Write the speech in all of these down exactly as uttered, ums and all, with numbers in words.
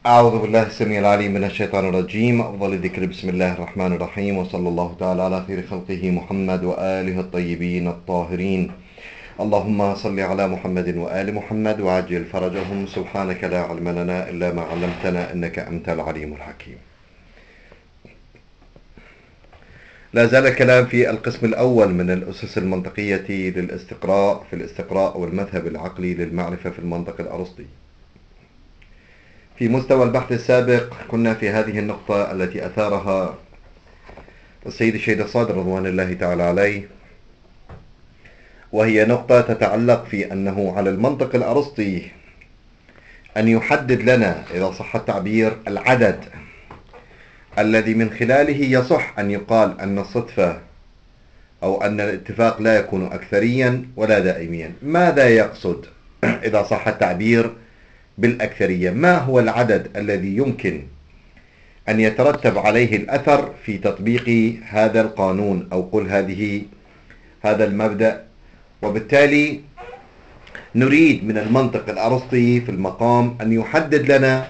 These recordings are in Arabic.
أعوذ بالله السميع العليم من الشيطان الرجيم. أفضل الذكر بسم الله الرحمن الرحيم، وصلى الله تعالى على خير خلقه محمد وآله الطيبين الطاهرين. اللهم صل على محمد وآل محمد وعجل فرجهم. سبحانك لا علم لنا إلا ما علمتنا إنك أنت العليم الحكيم. لا زال الكلام في القسم الأول من الأسس المنطقية للاستقراء في الاستقراء والمذهب العقلي للمعرفة في المنطق الأرسطي. في مستوى البحث السابق كنا في هذه النقطة التي أثارها السيد الشهيد الصادر رضوان الله تعالى عليه، وهي نقطة تتعلق في أنه على المنطق الأرسطي أن يحدد لنا، إذا صح التعبير، العدد الذي من خلاله يصح أن يقال أن الصدفة أو أن الاتفاق لا يكون أكثريا ولا دائميا. ماذا يقصد إذا صح التعبير بالأكثرية؟ ما هو العدد الذي يمكن أن يترتب عليه الأثر في تطبيق هذا القانون أو قل هذه هذا المبدأ؟ وبالتالي نريد من المنطق الأرسطي في المقام أن يحدد لنا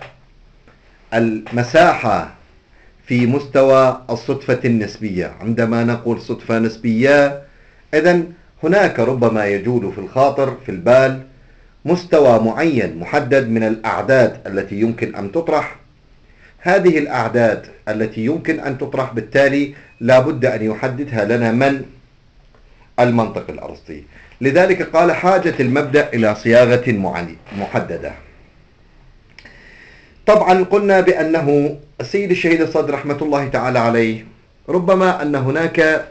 المساحة في مستوى الصدفة النسبية. عندما نقول صدفة نسبية، إذن هناك ربما يجول في الخاطر في البال مستوى معين محدد من الأعداد التي يمكن أن تطرح. هذه الأعداد التي يمكن أن تطرح بالتالي لا بد أن يحددها لنا من المنطق الأرسطي. لذلك قال حاجة المبدأ إلى صياغة محددة. طبعا قلنا بأنه السيد الشهيد الصدر رحمة الله تعالى عليه ربما أن هناك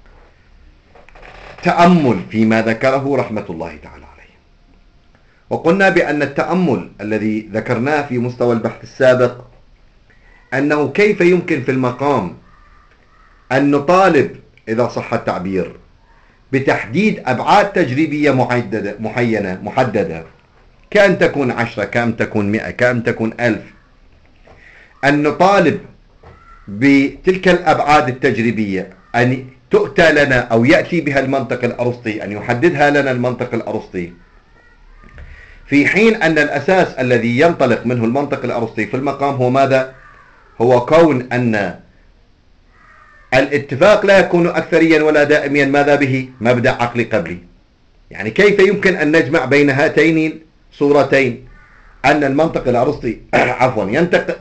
تأمل فيما ذكره رحمة الله تعالى عليه، وقلنا بأن التأمل الذي ذكرناه في مستوى البحث السابق أنه كيف يمكن في المقام أن نطالب، إذا صح التعبير، بتحديد أبعاد تجريبية محددة محينة محددة، كأن تكون عشرة، كأن تكون مئة، كأن تكون ألف، أن نطالب بتلك الأبعاد التجريبية أن تؤتى لنا أو يأتي بها المنطق الأرسطي، أن يحددها لنا المنطق الأرسطي، في حين أن الأساس الذي ينطلق منه المنطق الأرسطي في المقام هو ماذا؟ هو كون أن الاتفاق لا يكون أكثريا ولا دائميا. ماذا به؟ مبدأ عقلي قبلي. يعني كيف يمكن أن نجمع بين هاتين صورتين؟ أن المنطق الأرسطي عفوا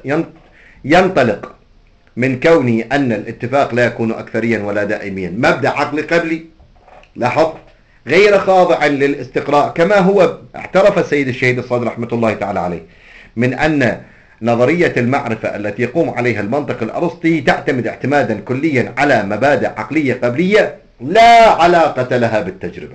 ينطلق من كونه أن الاتفاق لا يكون أكثريا ولا دائميا، مبدأ عقلي قبلي، لاحظ، غير خاضع للاستقراء، كما هو اعترف السيد الشهيد الصادر رحمة الله تعالى عليه من أن نظرية المعرفة التي يقوم عليها المنطق الأرسطي تعتمد اعتمادا كليا على مبادئ عقلية قبلية لا علاقة لها بالتجربة.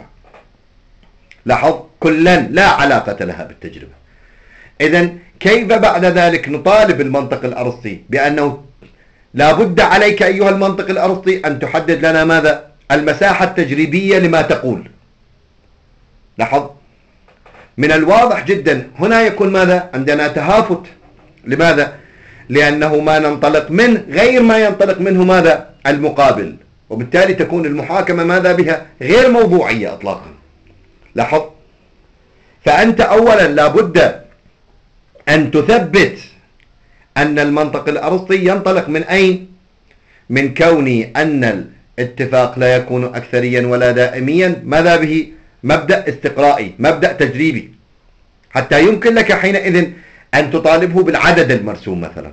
لاحظ، كلا لا علاقة لها بالتجربة. إذن كيف بعد ذلك نطالب المنطق الأرسطي بأنه لا بد عليك أيها المنطق الأرسطي أن تحدد لنا ماذا؟ المساحة التجريبية لما تقول. لاحظ، من الواضح جدا هنا يكون ماذا؟ عندنا تهافت. لماذا؟ لأنه ما ننطلق منه غير ما ينطلق منه ماذا؟ المقابل، وبالتالي تكون المحاكمة ماذا بها؟ غير موضوعية أطلاقا. لاحظ، فأنت أولا لابد أن تثبت أن المنطق الأرسطي ينطلق من أين؟ من كون أن الاتفاق لا يكون أكثريا ولا دائميا. ماذا به؟ مبدأ استقرائي، مبدأ تجريبي، حتى يمكن لك حينئذ أن تطالبه بالعدد المرسوم مثلا.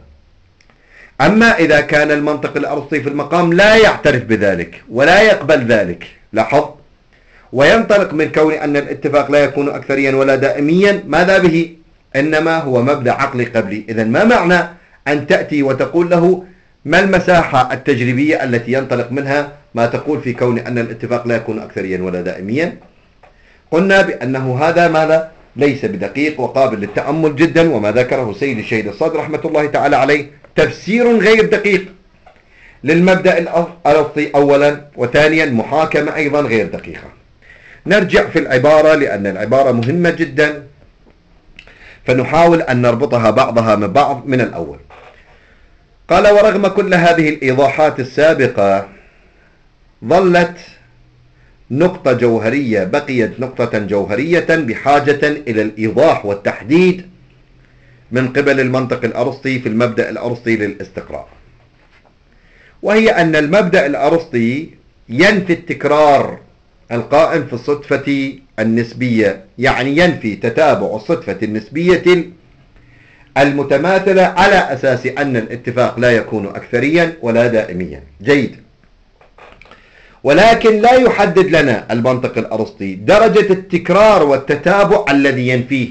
أما إذا كان المنطق الأرسطي في المقام لا يعترف بذلك ولا يقبل ذلك، لاحظ، وينطلق من كون أن الاتفاق لا يكون أكثريا ولا دائميا، ماذا به؟ إنما هو مبدأ عقلي قبلي. إذن ما معنى أن تأتي وتقول له ما المساحة التجريبية التي ينطلق منها ما تقول في كون أن الاتفاق لا يكون أكثريا ولا دائميا؟ قلنا بأنه هذا ماذا؟ ليس بدقيق وقابل للتأمل جدا، وما ذكره سيد الشهيد الصدر رحمة الله تعالى عليه تفسير غير دقيق للمبدأ الأرسطي أولا، وثانيا محاكمة أيضا غير دقيقة. نرجع في العبارة لأن العبارة مهمة جدا، فنحاول أن نربطها بعضها من بعض من الأول. قال: ورغم كل هذه الإيضاحات السابقة ظلت نقطة جوهرية بقيت نقطة جوهرية بحاجة إلى الإيضاح والتحديد من قبل المنطق الأرسطي في المبدأ الأرسطي للاستقراء، وهي أن المبدأ الأرسطي ينفي التكرار القائم في الصدفة النسبية، يعني ينفي تتابع الصدفة النسبية المتماثلة على أساس أن الاتفاق لا يكون أكثريا ولا دائميا. جيد. ولكن لا يحدد لنا المنطق الأرسطي درجة التكرار والتتابع الذي ينفيه.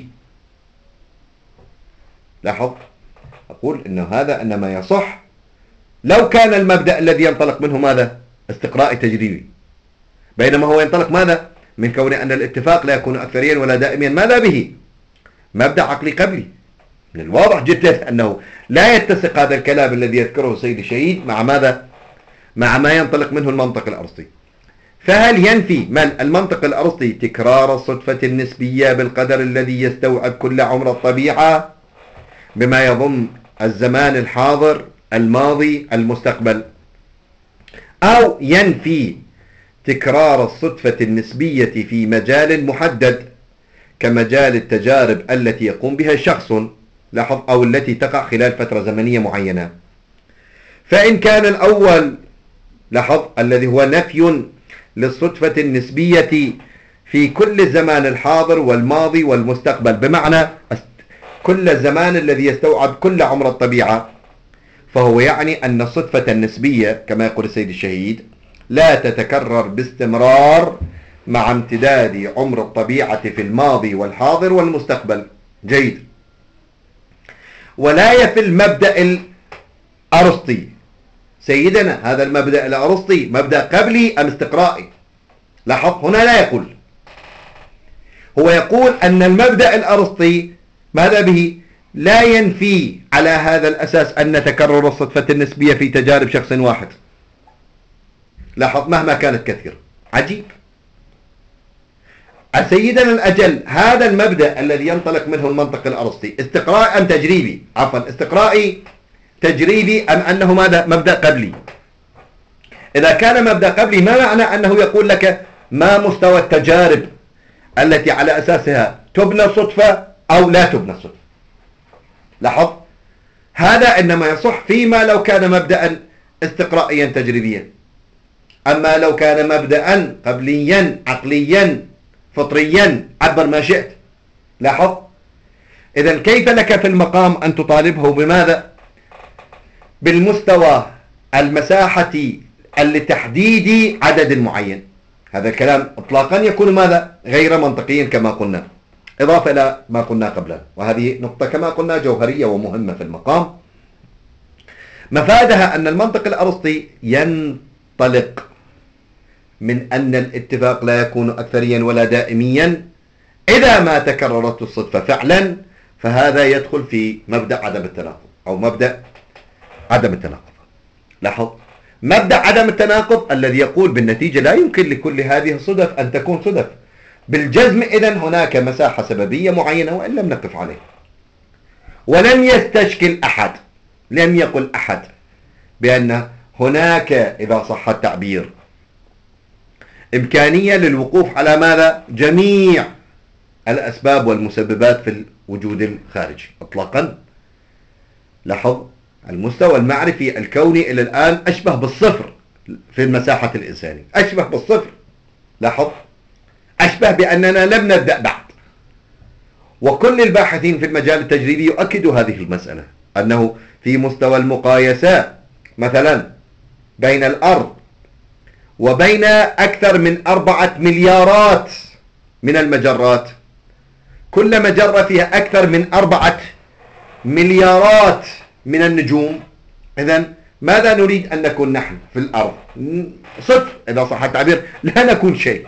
لاحظ، أقول إنه هذا إنما يصح لو كان المبدأ الذي ينطلق منه ماذا؟ استقرائي تجريبي، بينما هو ينطلق ماذا؟ من كون أن الاتفاق لا يكون أكثريا ولا دائميا. ماذا به؟ مبدأ عقلي قبلي. من الواضح جدا أنه لا يتسق هذا الكلام الذي يذكره السيد الشهيد مع ماذا؟ مع ما ينطلق منه المنطق الأرسطي. فهل ينفي من المنطق الأرسطي تكرار الصدفة النسبية بالقدر الذي يستوعب كل عمر الطبيعة بما يضم الزمان الحاضر الماضي المستقبل، أو ينفي تكرار الصدفة النسبية في مجال محدد كمجال التجارب التي يقوم بها شخص، لاحظ، أو التي تقع خلال فترة زمنية معينة؟ فإن كان الأول، لاحظ، الذي هو نفي للصدفة النسبية في كل الزمان الحاضر والماضي والمستقبل، بمعنى كل الزمان الذي يستوعب كل عمر الطبيعة، فهو يعني أن الصدفة النسبية كما يقول السيد الشهيد لا تتكرر باستمرار مع امتداد عمر الطبيعة في الماضي والحاضر والمستقبل. جيد. ولا يفي المبدأ الأرسطي سيدنا، هذا المبدأ الأرسطي مبدأ قبلي أم استقرائي؟ لاحظ، هنا لا يقول، هو يقول أن المبدأ الأرسطي ماذا به؟ لا ينفي على هذا الأساس أن تكرر الصدفة النسبية في تجارب شخص واحد، لاحظ، مهما كانت كثيرة. عجيب. سيدنا الأجل، هذا المبدأ الذي ينطلق منه المنطق الأرسطي استقرائي أم تجريبي؟ عفوا، استقرائي تجريبي أم أنه ماذا؟ مبدأ قبلي. إذا كان مبدأ قبلي، ما معنى أنه يقول لك ما مستوى التجارب التي على أساسها تبنى الصدفة أو لا تبنى الصدفة؟ لاحظ، هذا إنما يصح فيما لو كان مبدأ استقرائيا تجريبيا. أما لو كان مبدأ قبليا عقليا فطريا، عبر ما شئت. لاحظ، إذن كيف لك في المقام أن تطالبه بماذا؟ بالمستوى المساحة لتحديد عدد معين. هذا الكلام اطلاقا يكون ماذا؟ غير منطقيا كما قلنا، إضافة إلى ما قلنا قبلا، وهذه نقطة كما قلنا جوهرية ومهمة في المقام. مفادها أن المنطق الأرسطي ينطلق من أن الاتفاق لا يكون أكثريا ولا دائميا إذا ما تكررت الصدفة فعلا، فهذا يدخل في مبدأ عدم التناقض أو مبدأ عدم التناقض. لاحظ، مبدأ عدم التناقض الذي يقول بالنتيجة لا يمكن لكل هذه الصدف أن تكون صدف بالجزم، إذن هناك مساحة سببية معينة وإن لم نقف عليه. ولم يستشكل أحد، لم يقل أحد بأن هناك، إذا صح التعبير، إمكانية للوقوف على ماذا؟ جميع الأسباب والمسببات في الوجود الخارجي إطلاقا. لاحظ، المستوى المعرفي الكوني إلى الآن أشبه بالصفر في المساحة الإنسانية، أشبه بالصفر. لاحظ، أشبه بأننا لم نبدأ بعد. وكل الباحثين في المجال التجريبي يؤكدوا هذه المسألة، أنه في مستوى المقايسة مثلا بين الأرض وبين أكثر من أربعة مليارات من المجرات، كل مجرة فيها أكثر من أربعة مليارات من النجوم. إذن ماذا نريد أن نكون نحن في الأرض؟ صفر إذا صح التعبير، لا نكون شيء.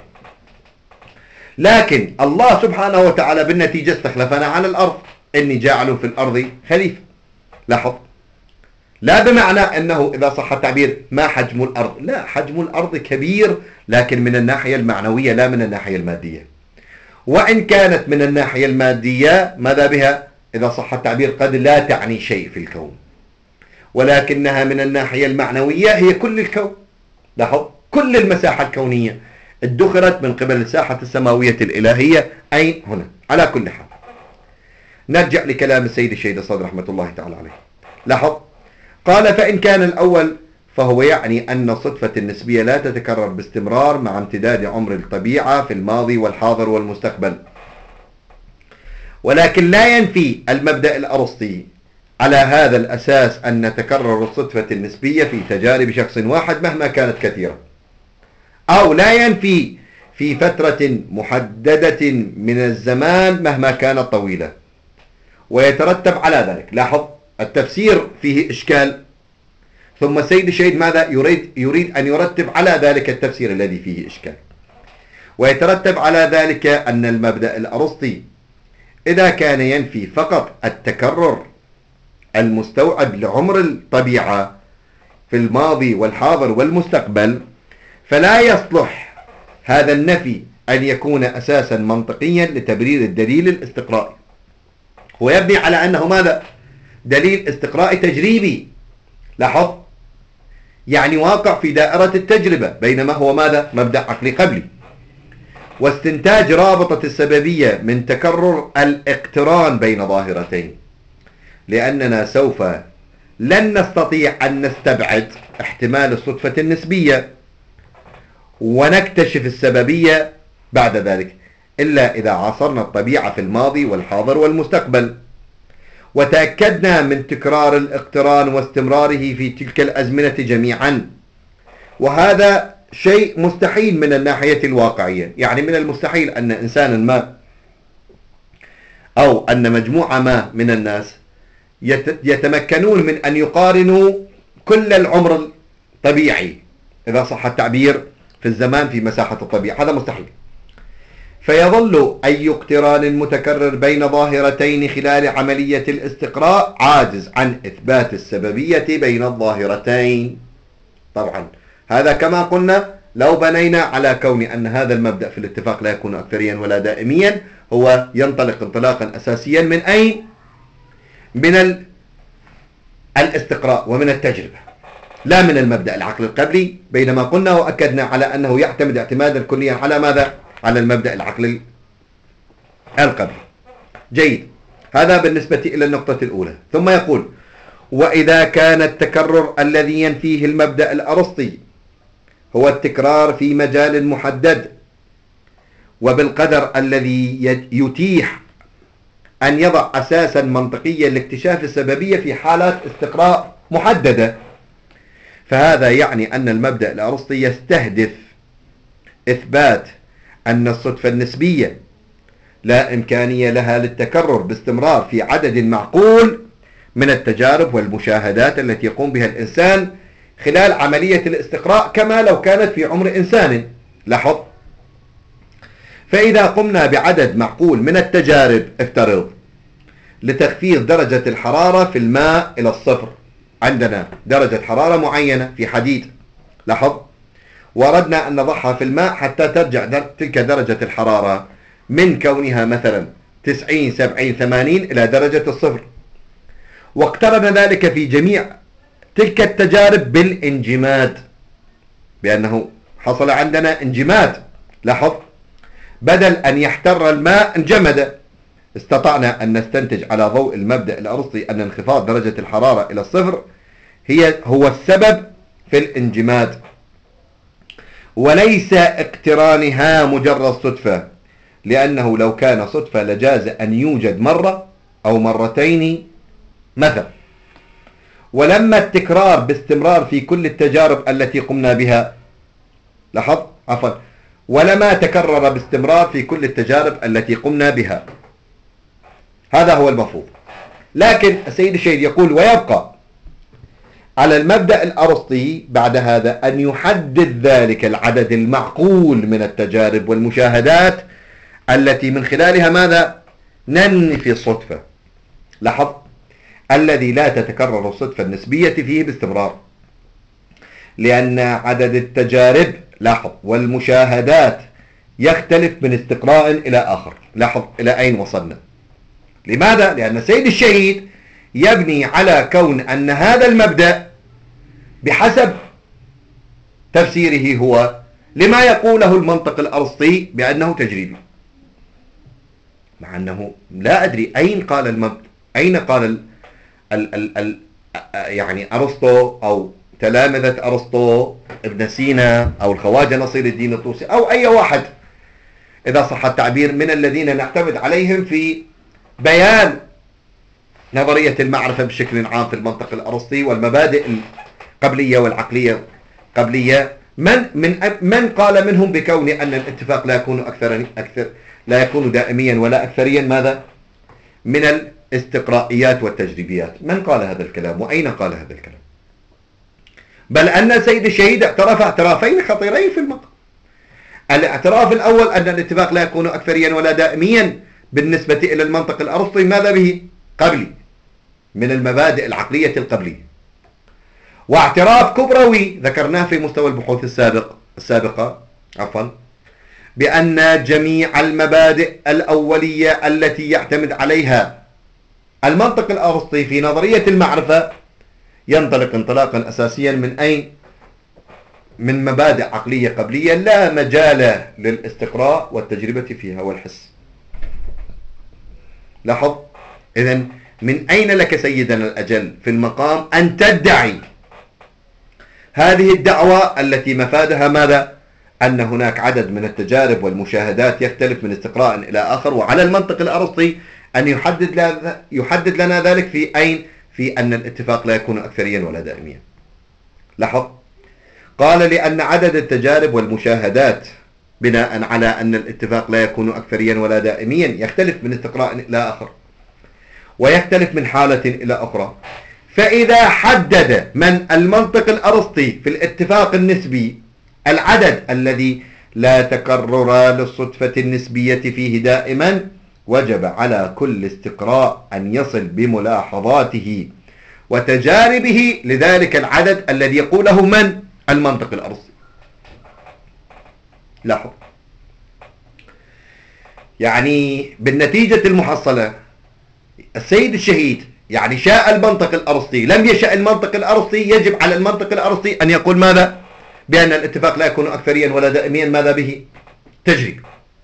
لكن الله سبحانه وتعالى بالنتيجة استخلفنا على الأرض، إني جاعل في الأرض خليفة. لاحظ، لا بمعنى أنه إذا صح التعبير ما حجم الأرض، لا، حجم الأرض كبير لكن من الناحية المعنوية لا من الناحية المادية. وإن كانت من الناحية المادية ماذا بها؟ إذا صح التعبير قد لا تعني شيء في الكون، ولكنها من الناحية المعنوية هي كل الكون. لاحظ، كل المساحة الكونية ادخرت من قبل الساحة السماوية الإلهية، أين؟ هنا. على كل حال، نرجع لكلام السيد الشهيد الصدر رحمة الله تعالى عليه. لاحظ قال فإن كان الأول فهو يعني أن الصدفة النسبية لا تتكرر باستمرار مع امتداد عمر الطبيعة في الماضي والحاضر والمستقبل، ولكن لا ينفي المبدأ الأرسطي على هذا الأساس أن تكرر الصدفة النسبية في تجارب شخص واحد مهما كانت كثيرة، أو لا ينفي في فترة محددة من الزمان مهما كانت طويلة، ويترتب على ذلك. لاحظ التفسير فيه إشكال، ثم السيد الشهيد ماذا يريد؟ يريد أن يرتب على ذلك التفسير الذي فيه إشكال، ويترتب على ذلك أن المبدأ الأرسطي إذا كان ينفي فقط التكرر المستوعب لعمر الطبيعة في الماضي والحاضر والمستقبل، فلا يصلح هذا النفي أن يكون أساسا منطقيا لتبرير الدليل الاستقرائي. هو يبني على أنه ماذا؟ دليل استقرائي تجريبي. لاحظ يعني واقع في دائرة التجربة، بينما هو ماذا؟ مبدأ عقلي قبلي. واستنتاج رابطة السببية من تكرر الاقتران بين ظاهرتين، لأننا سوف لن نستطيع أن نستبعد احتمال الصدفة النسبية ونكتشف السببية بعد ذلك إلا إذا عاصرنا الطبيعة في الماضي والحاضر والمستقبل، وتأكدنا من تكرار الاقتران واستمراره في تلك الأزمنة جميعا. وهذا شيء مستحيل من الناحية الواقعية، يعني من المستحيل أن إنسانا ما أو أن مجموعة ما من الناس يتمكنون من أن يقارنوا كل العمر الطبيعي إذا صح التعبير في الزمان في مساحة الطبيعة، هذا مستحيل. فيظل أي اقتران متكرر بين ظاهرتين خلال عملية الاستقراء عاجز عن إثبات السببية بين الظاهرتين. طبعا هذا كما قلنا لو بنينا على كون أن هذا المبدأ في الاتفاق لا يكون أكثريا ولا دائميا، هو ينطلق انطلاقا أساسيا من أين؟ من الاستقراء ومن التجربة، لا من المبدأ العقل القبلي، بينما قلنا وأكدنا على أنه يعتمد اعتمادا كليا على ماذا؟ على المبدأ العقل القبلي. جيد، هذا بالنسبة إلى النقطة الأولى. ثم يقول وإذا كان التكرر الذي ينفيه المبدأ الأرسطي هو التكرار في مجال محدد وبالقدر الذي يتيح أن يضع أساسا منطقيا لاكتشاف السببية في حالات استقراء محددة، فهذا يعني أن المبدأ الأرسطي يستهدف إثبات أن الصدفة النسبية لا إمكانية لها للتكرر باستمرار في عدد معقول من التجارب والمشاهدات التي يقوم بها الإنسان خلال عملية الاستقراء كما لو كانت في عمر إنسان. لاحظ، فإذا قمنا بعدد معقول من التجارب، افترض لتخفيض درجة الحرارة في الماء إلى الصفر، عندنا درجة حرارة معينة في حديد، لاحظ، وردنا أن نضعها في الماء حتى ترجع در... تلك درجة الحرارة من كونها مثلا تسعين سبعين ثمانين إلى درجة الصفر، واقترن ذلك في جميع تلك التجارب بالانجماد، بأنه حصل عندنا انجماد. لاحظ، بدل أن يحتر الماء انجمد. استطعنا أن نستنتج على ضوء المبدأ الأرسطي أن انخفاض درجة الحرارة إلى الصفر هي هو السبب في الانجماد، وليس اقترانها مجرد صدفة، لأنه لو كان صدفة لجاز أن يوجد مرة أو مرتين مثلا. ولما التكرار باستمرار في كل التجارب التي قمنا بها، لاحظ عفوا ولما تكرر باستمرار في كل التجارب التي قمنا بها، هذا هو المفروض. لكن السيد الشهيد يقول ويبقى على المبدأ الأرسطي بعد هذا أن يحدد ذلك العدد المعقول من التجارب والمشاهدات التي من خلالها ماذا؟ ننفي الصدفة. لاحظ، الذي لا تتكرر الصدفة النسبية فيه باستمرار، لأن عدد التجارب لاحظ والمشاهدات يختلف من استقراء إلى آخر. لاحظ إلى أين وصلنا. لماذا؟ لأن السيد الشهيد يبني على كون أن هذا المبدأ بحسب تفسيره هو لما يقوله المنطق الأرسطي بأنه تجريبي. مع أنه لا أدري أين قال المبدأ، أين قال ال ال ال ال يعني أرسطو أو تلامذة أرسطو، ابن سينا أو الخواجة نصير الدين الطوسي أو أي واحد إذا صح التعبير من الذين نعتمد عليهم في بيان نظرية المعرفة بشكل عام في المنطق الأرسطي والمبادئ القبلية والعقلية القبلية، من من من قال منهم بكون أن الاتفاق لا يكون أكثر أكثر لا يكون دائميا ولا أكثريا ماذا من الاستقرائيات والتجريبيات؟ من قال هذا الكلام وأين قال هذا الكلام؟ بل أن السيد الشهيد اعترف اعترافين خطيرين في المقام. الاعتراف الأول أن الاتفاق لا يكون أكثريا ولا دائميا بالنسبة إلى المنطق الأرسطي ماذا به؟ قبلي، من المبادئ العقلية القبلية. واعتراف كبروي ذكرناه في مستوى البحوث السابق السابقة عفوا بأن جميع المبادئ الأولية التي يعتمد عليها المنطق الأرسطي في نظرية المعرفة ينطلق انطلاقا أساسيا من أين؟ من مبادئ عقلية قبلية لا مجال للاستقراء والتجربة فيها والحس. لاحظ إذن من أين لك سيدنا الأجل في المقام أن تدعي هذه الدعوة التي مفادها ماذا؟ أن هناك عدد من التجارب والمشاهدات يختلف من استقراء إلى آخر، وعلى المنطق الأرسطي أن يحدد لنا, يحدد لنا ذلك في أين؟ في أن الاتفاق لا يكون أكثريا ولا دائميا. لاحظ قال لأن عدد التجارب والمشاهدات بناء على أن الاتفاق لا يكون أكثريا ولا دائميا يختلف من استقراء إلى آخر ويختلف من حالة إلى أخرى. فإذا حدد من المنطق الأرسطي في الاتفاق النسبي العدد الذي لا تكرر للصدفة النسبية فيه دائما، وجب على كل استقراء أن يصل بملاحظاته وتجاربه لذلك العدد الذي يقوله من؟ المنطق الأرسطي. لاحظ يعني بالنتيجة المحصلة السيد الشهيد يعني شاء المنطق الأرسطي لم يشاء المنطق الأرسطي، يجب على المنطق الأرسطي أن يقول ماذا؟ بأن الاتفاق لا يكون أكثريا ولا دائميا ماذا به؟ تجريب.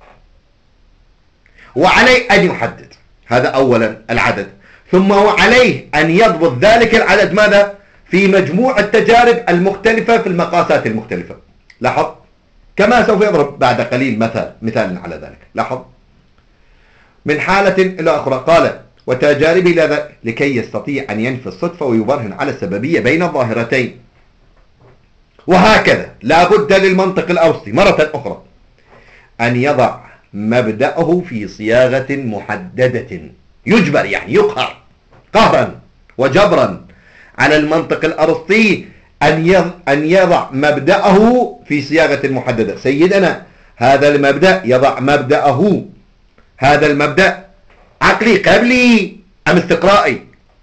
وعليه أن يحدد هذا أولا العدد، ثم وعليه أن يضبط ذلك العدد ماذا؟ في مجموع التجارب المختلفة في المقاسات المختلفة. لاحظ كما سوف يضرب بعد قليل مثال مثال على ذلك. لاحظ من حالة إلى أخرى قال وتجاربه لكي يستطيع أن ينفي الصدفة ويبرهن على السببية بين الظاهرتين. وهكذا لا بد للمنطق الأرسطي مرة أخرى أن يضع مبدأه في صياغة محددة، يجبر يعني يقهر قهرا وجبرا على المنطق الأرسطي أن يضع مبدأه في صياغة محددة. سيدنا هذا المبدأ يضع مبدأه، هذا المبدأ عقلي قبلي أم استقرائي؟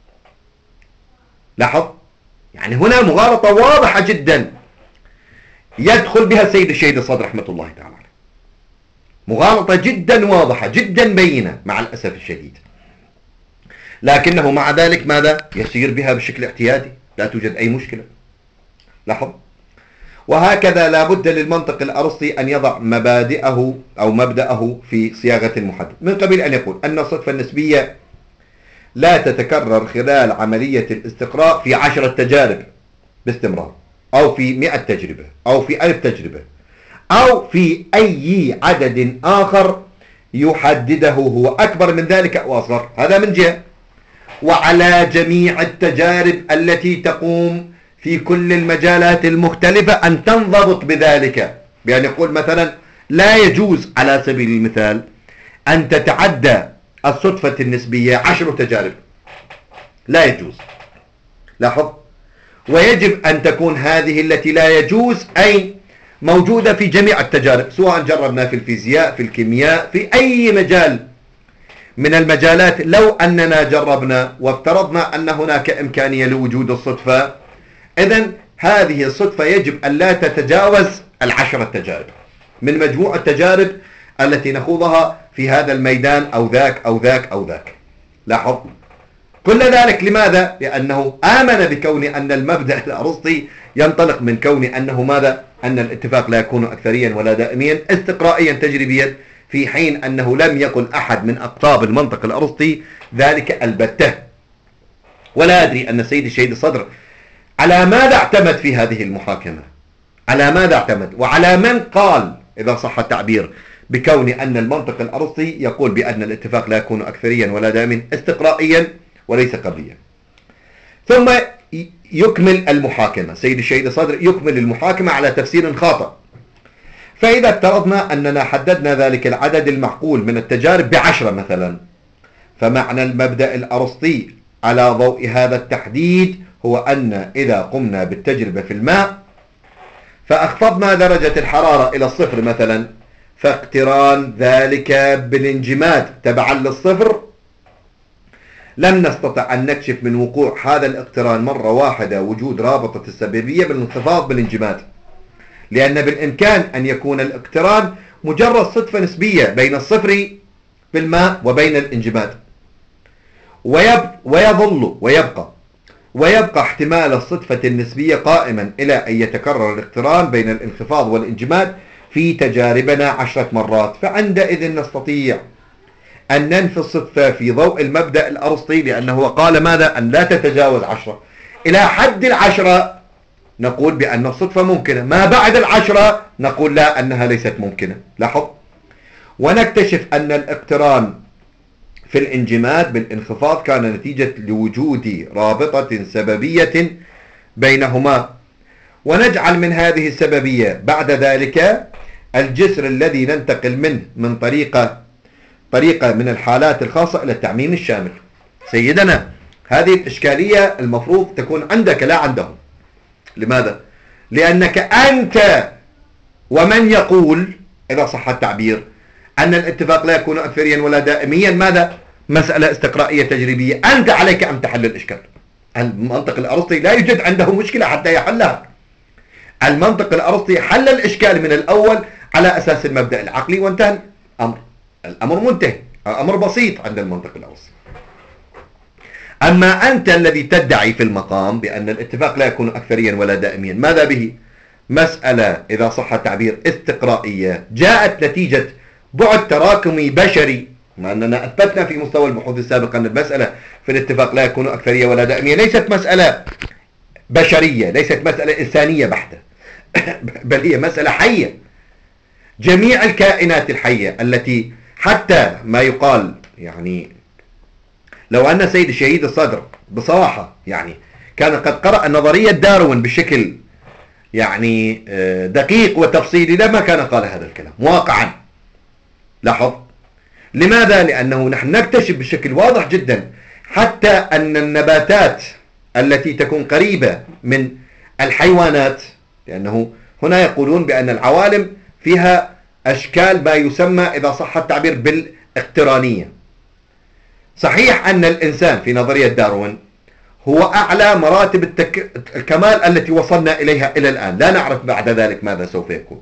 لاحظ يعني هنا مغالطة واضحة جدا يدخل بها السيد الشهيد الصدر رحمة الله تعالى، مغالطة جدا واضحة جدا بينة مع الأسف الشديد، لكنه مع ذلك ماذا؟ يسير بها بشكل اعتيادي، لا توجد أي مشكلة. لاحظ وهكذا لا بد للمنطق الأرسطي أن يضع مبادئه أو مبدأه في صياغة محددة، من قبيل أن يقول أن الصدفة النسبية لا تتكرر خلال عملية الاستقراء في عشرة تجارب باستمرار، أو في مئة تجربة، أو في ألف تجربة، أو في أي عدد آخر يحدده هو أكبر من ذلك أو أصغر. هذا من جهة. وعلى جميع التجارب التي تقوم في كل المجالات المختلفة أن تنضبط بذلك، بأن يقول مثلا لا يجوز على سبيل المثال أن تتعدى الصدفة النسبية عشر تجارب، لا يجوز. لاحظ ويجب أن تكون هذه التي لا يجوز أي موجودة في جميع التجارب، سواء جربنا في الفيزياء في الكيمياء في أي مجال من المجالات. لو أننا جربنا وافترضنا أن هناك إمكانية لوجود الصدفة، إذن هذه الصدفة يجب أن لا تتجاوز العشرة تجارب من مجموع التجارب التي نخوضها في هذا الميدان أو ذاك أو ذاك أو ذاك. لاحظ كل ذلك لماذا؟ لأنه آمن بكون أن المبدأ الأرسطي ينطلق من كون أنه ماذا؟ أن الاتفاق لا يكون أكثريا ولا دائميا، استقرائيا تجريبيا في حين أنه لم يكن أحد من أقطاب المنطق الأرسطي ذلك البتة. ولا أدري أن السيد الشهيد الصدر على ماذا اعتمد في هذه المحاكمة، على ماذا اعتمد، وعلى من قال إذا صح التعبير بكون أن المنطق الأرسطي يقول بأن الاتفاق لا يكون أكثريا ولا دائما استقرائيا وليس قبليا. ثم يكمل المحاكمة، سيد الشهيد الصدر يكمل المحاكمة على تفسير خاطئ. فإذا افترضنا أننا حددنا ذلك العدد المعقول من التجارب بعشرة مثلا، فمعنى المبدأ الأرسطي على ضوء هذا التحديد هو أن إذا قمنا بالتجربة في الماء فأخفضنا درجة الحرارة إلى الصفر مثلا، فاقتران ذلك بالانجماد تبعا للصفر لم نستطع أن نكشف من وقوع هذا الاقتران مرة واحدة وجود رابطة السببية بالانخفاض بالانجماد، لأن بالإمكان أن يكون الاقتران مجرد صدفة نسبية بين الصفر في الماء وبين الانجماد، ويظل ويبقى ويبقى احتمال الصدفة النسبية قائما إلى أن يتكرر الاقتران بين الانخفاض والانجماد في تجاربنا عشرة مرات. فعندئذ نستطيع أن ننفي الصدفة في ضوء المبدأ الأرسطي، لأنه قال ماذا؟ أن لا تتجاوز عشرة. إلى حد العشرة نقول بأن الصدفة ممكنة، ما بعد العشرة نقول لا، أنها ليست ممكنة. لاحظ، ونكتشف أن الاقتران في الانجماد بالانخفاض كان نتيجة لوجود رابطة سببية بينهما، ونجعل من هذه السببية بعد ذلك الجسر الذي ننتقل منه من طريقة طريقة من الحالات الخاصة إلى التعميم الشامل. سيدنا، هذه الإشكالية المفروض تكون عندك لا عندهم. لماذا؟ لأنك أنت ومن يقول إذا صح التعبير أن الاتفاق لا يكون أكثريا ولا دائميا ماذا؟ مسألة استقرائية تجريبية. أنت عليك أن تحل الإشكال. المنطق الأرسطي لا يوجد عنده مشكلة حتى يحلها. المنطق الأرسطي حل الإشكال من الأول على أساس المبدأ العقلي وانتهى الأمر. الأمر منتهي، أمر بسيط عند المنطق الأرسطي. أما أنت الذي تدعي في المقام بأن الاتفاق لا يكون أكثريا ولا دائميا، ماذا به؟ مسألة إذا صح التعبير استقرائية جاءت نتيجة بعد تراكمي بشري، مع أننا أثبتنا في مستوى البحوث السابقة أن المسألة في الاتفاق لا يكون أكثرية ولا دائمية ليست مسألة بشرية، ليست مسألة إنسانية بحتة، بل هي مسألة حية. جميع الكائنات الحية التي حتى ما يقال، يعني لو أن سيد الشهيد الصدر بصراحة يعني كان قد قرأ نظرية داروين بشكل يعني دقيق وتفصيلي لما كان قال هذا الكلام واقعا. لاحظ، لماذا؟ لأنه نحن نكتشف بشكل واضح جدا حتى أن النباتات التي تكون قريبة من الحيوانات، لأنه هنا يقولون بأن العوالم فيها أشكال ما يسمى إذا صح التعبير بالاقترانية. صحيح أن الإنسان في نظرية داروين هو أعلى مراتب التك... الكمال التي وصلنا إليها إلى الآن، لا نعرف بعد ذلك ماذا سوف يكون.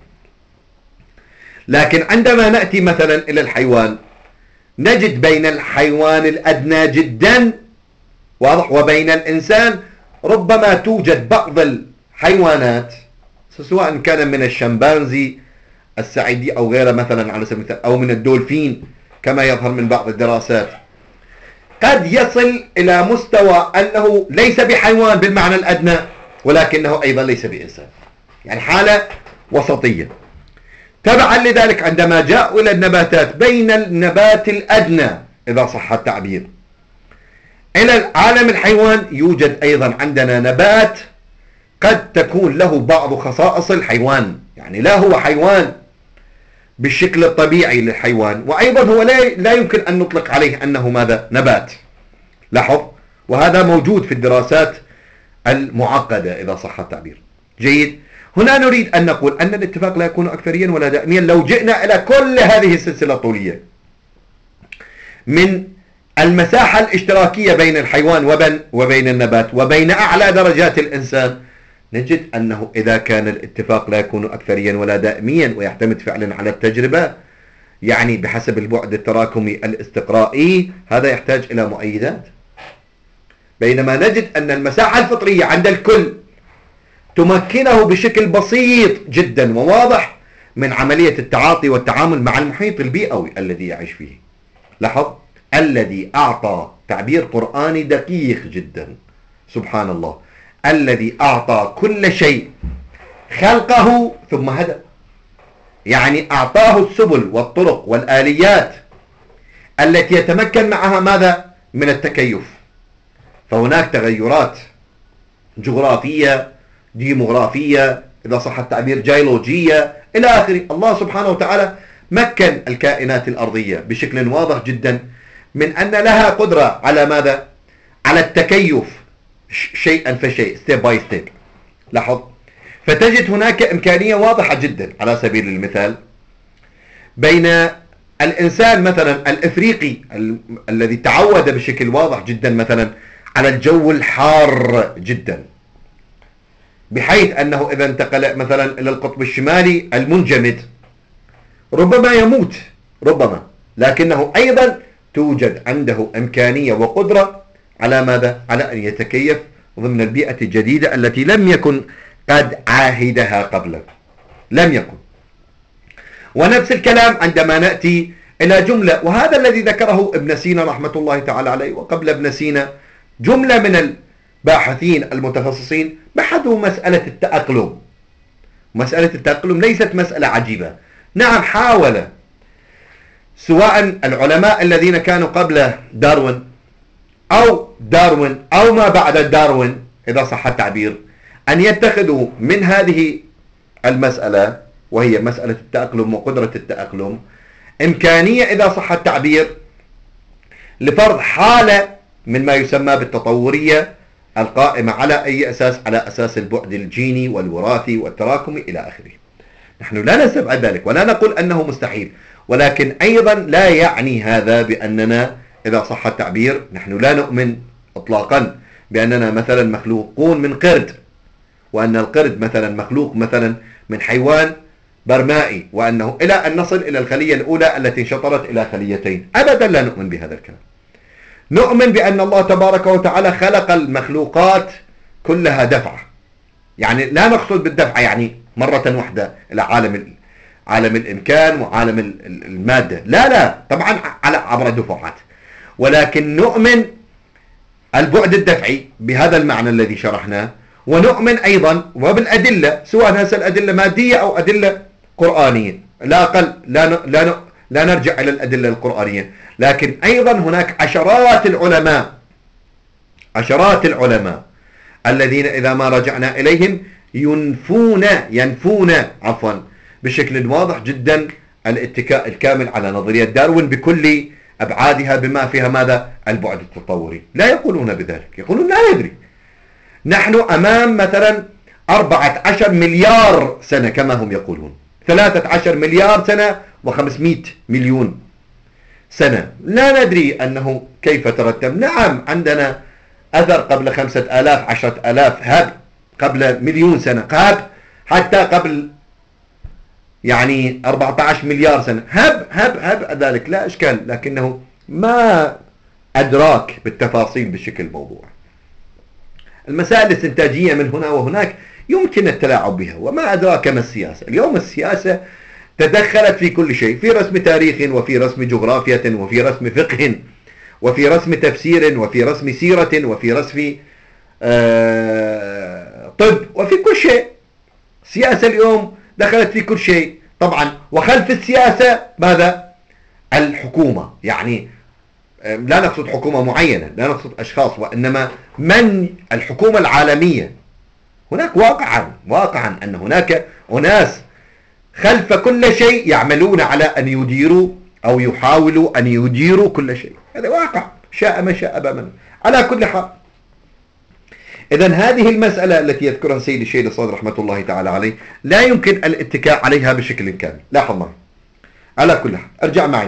لكن عندما نأتي مثلا إلى الحيوان نجد بين الحيوان الأدنى جدا واضح وبين الإنسان ربما توجد بعض الحيوانات سواء كان من الشمبانزي السعيدي أو غيره مثلا على سبيل المثال، أو من الدولفين كما يظهر من بعض الدراسات، قد يصل إلى مستوى أنه ليس بحيوان بالمعنى الأدنى ولكنه أيضا ليس بإنسان، يعني حالة وسطية. تبعا لذلك عندما جاءوا إلى النباتات بين النبات الأدنى إذا صح التعبير إلى عالم الحيوان يوجد أيضا عندنا نبات قد تكون له بعض خصائص الحيوان، يعني لا هو حيوان بالشكل الطبيعي للحيوان، وأيضا هو لا لا يمكن أن نطلق عليه أنه ماذا؟ نبات. لاحظ، وهذا موجود في الدراسات المعقدة إذا صح التعبير. جيد، هنا نريد أن نقول أن الاتفاق لا يكون أكثريا ولا دائميا لو جئنا إلى كل هذه السلسلة الطولية من المساحة الاشتراكية بين الحيوان وبين, وبين النبات وبين أعلى درجات الإنسان، نجد أنه إذا كان الاتفاق لا يكون أكثريا ولا دائميا ويعتمد فعلا على التجربة، يعني بحسب البعد التراكمي الاستقرائي، هذا يحتاج إلى مؤيدات. بينما نجد أن المساحة الفطرية عند الكل تمكنه بشكل بسيط جدا وواضح من عملية التعاطي والتعامل مع المحيط البيئوي الذي يعيش فيه. لاحظ، الذي أعطى تعبير قرآني دقيق جدا، سبحان الله، الذي أعطى كل شيء خلقه ثم هدى، يعني أعطاه السبل والطرق والآليات التي يتمكن معها ماذا؟ من التكيف. فهناك تغيرات جغرافية، ديموغرافية، إذا صح التعبير جيولوجية إلى آخره. الله سبحانه وتعالى مكن الكائنات الأرضية بشكل واضح جدا من أن لها قدرة على ماذا؟ على التكيف شيئا فشيء، ستيب باي ستيب. لاحظ، فتجد هناك إمكانية واضحة جدا على سبيل المثال بين الإنسان مثلا الإفريقي ال الذي تعود بشكل واضح جدا مثلا على الجو الحار جدا، بحيث أنه إذا انتقل مثلا إلى القطب الشمالي المنجمد ربما يموت، ربما، لكنه أيضا توجد عنده إمكانية وقدرة على ماذا؟ على أن يتكيف ضمن البيئة الجديدة التي لم يكن قد عاهدها قبل، لم يكن. ونفس الكلام عندما نأتي إلى جملة، وهذا الذي ذكره ابن سينا رحمة الله تعالى عليه، وقبل ابن سينا جملة من الباحثين المتخصصين بحثوا مسألة التأقلم. مسألة التأقلم ليست مسألة عجيبة، نعم حاول سواء العلماء الذين كانوا قبل داروين أو داروين أو ما بعد داروين إذا صح التعبير أن يتخذوا من هذه المسألة، وهي مسألة التأقلم وقدرة التأقلم، إمكانية إذا صح التعبير لفرض حالة من ما يسمى بالتطورية القائمة على أي أساس؟ على أساس البعد الجيني والوراثي والتراكمي إلى آخره. نحن لا نستبعد ذلك ولا نقول أنه مستحيل، ولكن أيضا لا يعني هذا بأننا إذا صح التعبير نحن لا نؤمن إطلاقا بأننا مثلا مخلوقون من قرد، وأن القرد مثلا مخلوق مثلا من حيوان برمائي، وأنه إلى أن نصل إلى الخلية الأولى التي انشطرت إلى خليتين. أبدا لا نؤمن بهذا الكلام. نؤمن بأن الله تبارك وتعالى خلق المخلوقات كلها دفعة، يعني لا نقصد بالدفعة يعني مرة واحدة إلى عالم عالم الإمكان وعالم المادة، لا لا طبعا على عبر دفعات، ولكن نؤمن البعد الدفعي بهذا المعنى الذي شرحناه، ونؤمن أيضا وبالأدلة سواء هذه الأدلة مادية أو أدلة قرآنية، لا أقل لا ن... لا ن... لا نرجع إلى الأدلة القرآنية، لكن أيضا هناك عشرات العلماء عشرات العلماء الذين إذا ما رجعنا إليهم ينفون ينفون عفوا بشكل واضح جدا الاتكاء الكامل على نظرية داروين بكل أبعادها بما فيها ماذا؟ البعد التطوري. لا يقولون بذلك، يقولون لا ندري. نحن أمام مثلا أربعة عشر مليار سنة كما هم يقولون، ثلاثة عشر مليار سنة وخمسمائة مليون سنة، لا ندري أنه كيف ترتب. نعم عندنا أثر قبل خمسة آلاف عشرة آلاف، هب قبل مليون سنة، هب حتى قبل يعني أربعة عشر مليار سنة، هب هب هب ذلك لا إشكال، لكنه ما أدراك بالتفاصيل بشكل موضوع. المسائل الاستنتاجية من هنا وهناك يمكن التلاعب بها، وما أدراك ما السياسة. اليوم السياسة تدخلت في كل شيء، في رسم تاريخ وفي رسم جغرافية وفي رسم فقه وفي رسم تفسير وفي رسم سيرة وفي رسم آه طب وفي كل شيء. السياسة اليوم دخلت في كل شيء طبعا، وخلف السياسة ماذا؟ الحكومة، يعني لا نقصد حكومة معينة، لا نقصد أشخاص، وإنما من الحكومة العالمية. هناك واقعا واقعا أن هناك أناس خلف كل شيء يعملون على أن يديروا أو يحاولوا أن يديروا كل شيء، هذا واقع شاء ما شاء بمن. على كل حال، إذن هذه المسألة التي يذكرها سيد الشيخ الصادق رحمة الله تعالى عليه لا يمكن الاتكاء عليها بشكل كامل. لاحظ معي. على كل حال ارجع معي.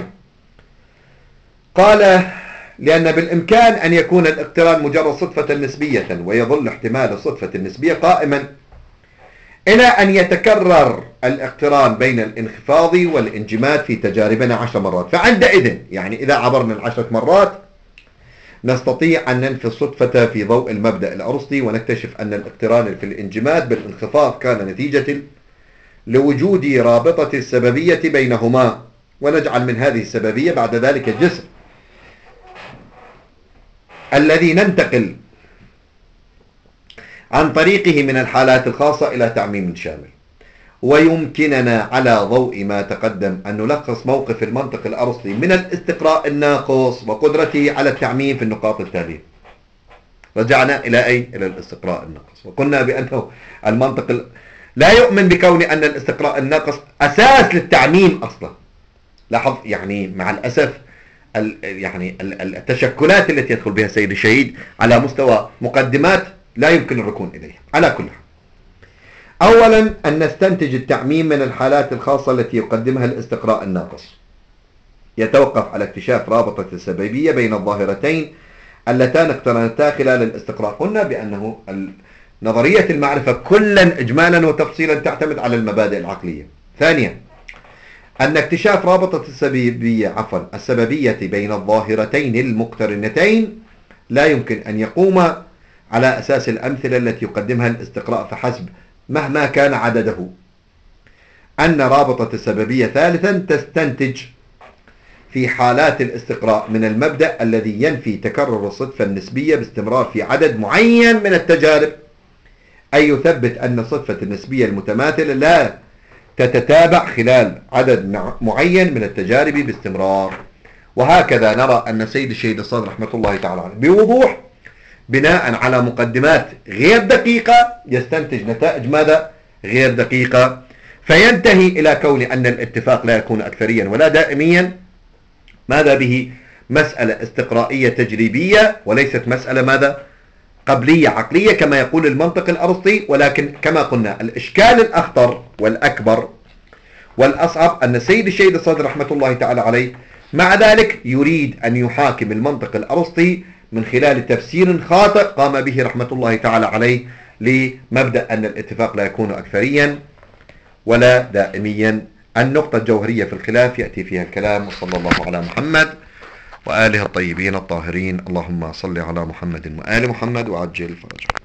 قال لأن بالإمكان أن يكون الاقتران مجرد صدفة نسبية، ويظل احتمال الصدفة النسبية قائما إلى أن يتكرر الاقتران بين الانخفاض والانجماد في تجاربنا عشر مرات. فعندئذ يعني إذا عبرنا العشرة مرات نستطيع أن ننفي الصدفة في ضوء المبدأ الأرسطي، ونكتشف أن الاقتران في الانجماد بالانخفاض كان نتيجة لوجود رابطة السببية بينهما، ونجعل من هذه السببية بعد ذلك الجسر الذي ننتقل عن طريقه من الحالات الخاصة إلى تعميم شامل. ويمكننا على ضوء ما تقدم أن نلخص موقف المنطق الأرسطي من الاستقراء الناقص وقدرته على التعميم في النقاط التالية. رجعنا إلى أين؟ إلى الاستقراء الناقص، وقلنا بأنه المنطق ال... لا يؤمن بكون أن الاستقراء الناقص أساس للتعميم أصلا. لاحظ يعني مع الأسف ال... يعني التشكلات التي يدخل بها السيد الشهيد على مستوى مقدمات لا يمكن الركون إليها. على كل حال، أولا أن نستنتج التعميم من الحالات الخاصة التي يقدمها الاستقراء الناقص، يتوقف على اكتشاف رابطة السببية بين الظاهرتين اللتان اقترنتا خلال الاستقراء. قلنا بأنه نظرية المعرفة كلا إجمالا وتفصيلا تعتمد على المبادئ العقلية. ثانيا أن اكتشاف رابطة السببية عفوا السببية بين الظاهرتين المقترنتين لا يمكن أن يقوم على أساس الأمثلة التي يقدمها الاستقراء فحسب مهما كان عدده. أن رابطة السببية ثالثا تستنتج في حالات الاستقراء من المبدأ الذي ينفي تكرر الصدفة النسبية باستمرار في عدد معين من التجارب، أي يثبت أن صدفة النسبية المتماثلة لا تتتابع خلال عدد معين من التجارب باستمرار. وهكذا نرى أن سيد الشهيد الصدر رحمة الله تعالى عنه بوضوح بناء على مقدمات غير دقيقة يستنتج نتائج ماذا؟ غير دقيقة، فينتهي إلى كون أن الاتفاق لا يكون أكثريا ولا دائميا. ماذا به؟ مسألة استقرائية تجريبية وليست مسألة ماذا؟ قبلية عقلية كما يقول المنطق الأرسطي. ولكن كما قلنا الإشكال الأخطر والأكبر والأصعب أن السيد الشهيد الصدر رحمة الله تعالى عليه مع ذلك يريد أن يحاكم المنطق الأرسطي من خلال تفسير خاطئ قام به رحمة الله تعالى عليه لمبدأ أن الاتفاق لا يكون أكثريا ولا دائميا. النقطة الجوهرية في الخلاف يأتي فيها الكلام. وصلى الله على محمد وآله الطيبين الطاهرين. اللهم صل على محمد وآل محمد وعجل فرجه.